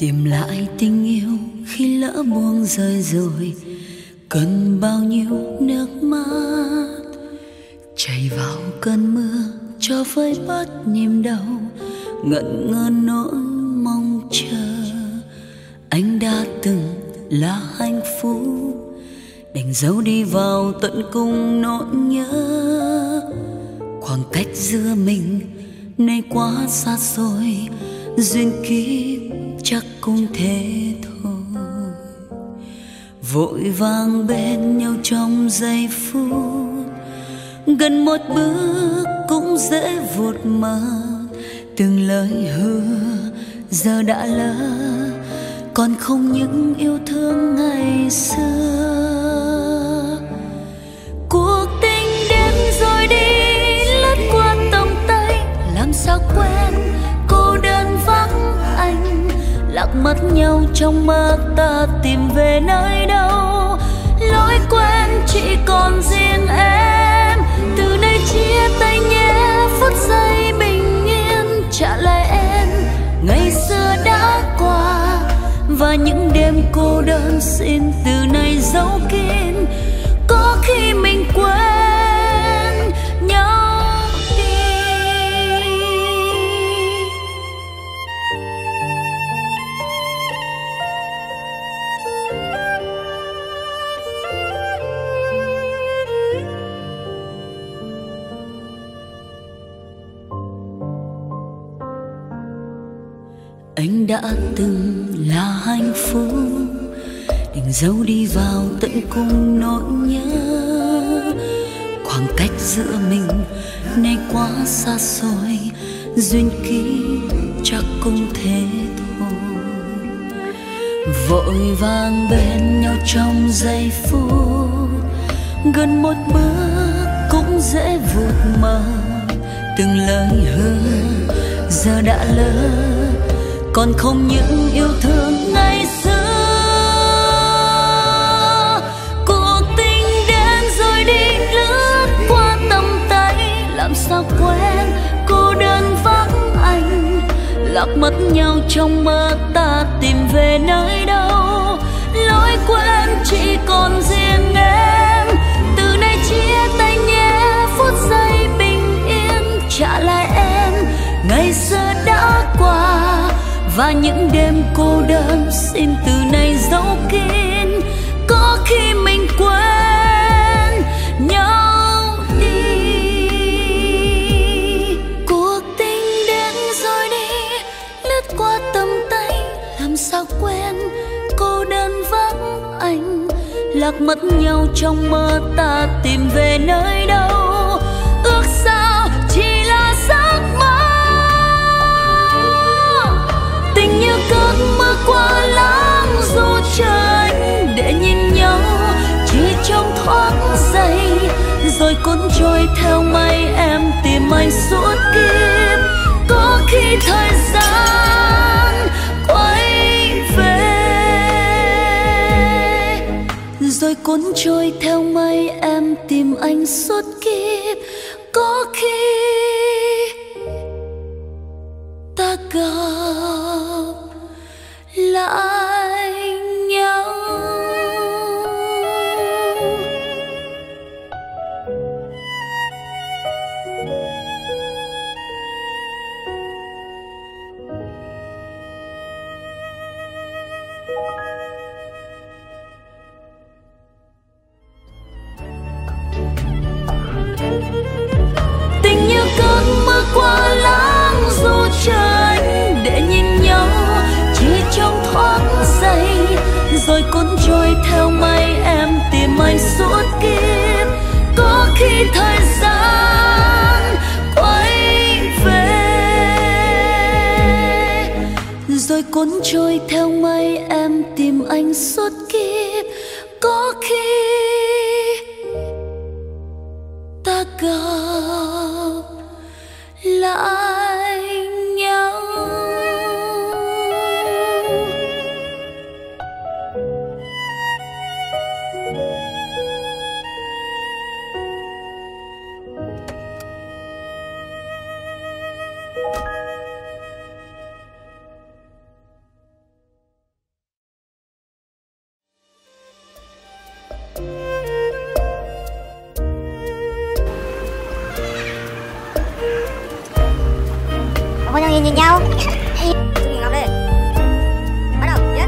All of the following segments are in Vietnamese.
Tìm lại tình yêu khi lỡ buông rơi rồi, cần bao nhiêu nước mắt chảy vào cơn mưa cho vơi bớt niềm đau, ngẩn ngơ nỗi mong chờ. Anh đã từng là hạnh phúc, đành giấu đi vào tận cùng nỗi nhớ. Khoảng cách giữa mình nay quá xa xôi, duyên kiếp chắc cũng thế thôi. Vội vàng bên nhau trong giây phút, gần một bước cũng dễ vụt mất. Từng lời hứa giờ đã lỡ, còn không những yêu thương ngày xưa. Cuộc tình đến rồi đi, lướt qua tầm tay, làm sao quen cô đơn vắng anh. Lạc mất nhau trong mơ, ta tìm về nơi đâu. Lối quen chỉ còn riêng em, từ nay chia tay nhé. Phút giây bình yên trả lại em ngày xưa đã qua, và những đêm cô đơn xin từ nay giấu kín. Có khi mình quên nhau đi. Anh đã từng là hạnh phúc, đành giấu đi vào tận cùng nỗi nhớ. Khoảng cách giữa mình nay quá xa xôi, duyên kiếp chắc cũng thế thôi. Vội vàng bên nhau trong giây phút, gần một bước cũng dễ vụt mờ. Từng lời hứa giờ đã lỡ, còn không những yêu thương ngày xưa. Cuộc tình đến rồi đi, lướt qua tầm tay, làm sao quen cô đơn vắng anh. Lạc mất nhau trong mơ, ta tìm về nơi đâu. Lối quen chỉ còn riêng em, từ nay chia tay nhé. Phút giây bình yên trả lại em ngày xưa đã qua, và những đêm cô đơn xin từ nay giấu kín. Có khi mình quên nhau đi. Cuộc tình đến rồi đi, lướt qua tầm tay, làm sao quen cô đơn vắng anh. Lạc mất nhau trong mơ, ta tìm về nơi đâu. Ước sao chỉ là giấc mơ, tình như cơn mưa qua lãng dù trời. Để nhìn nhau chỉ trong thoáng giây, rồi cuốn trôi theo mây. Em tìm anh suốt kiếp, có khi thời gian quay về. Rồi cuốn trôi theo mây, em tìm anh suốt kiếp, có khi ta gặp lại nhau. Tình như cơn mưa qua lãng dù trời. Để nhìn nhau chỉ trong thoáng giây, rồi cuốn trôi theo mây. Em tìm anh suốt kiếp, có khi thời gian quay về. Rồi cuốn trôi theo mây, em tìm anh suốt kiếp, có khi ta gặp lại nhau. hôn nhau nhìn nhau. Nhìn ngọc đi. Bắt đầu, yes.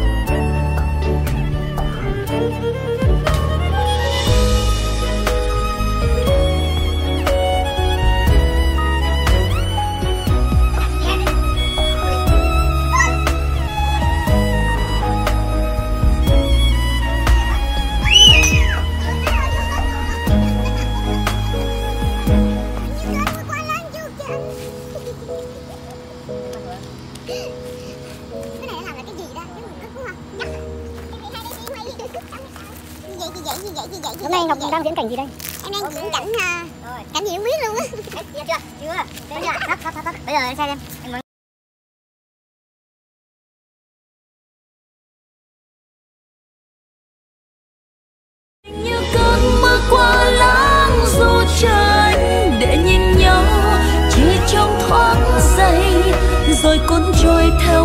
Hôm nay Ngọc đang diễn cảnh gì đây? Em đang diễn cảnh cảnh gì không biết luôn á. Chưa. Thấp. Bây giờ em xem em muốn... Như cơn mưa qua lãng du trần để nhìn nhau chỉ trong thoáng giây rồi cuốn trôi theo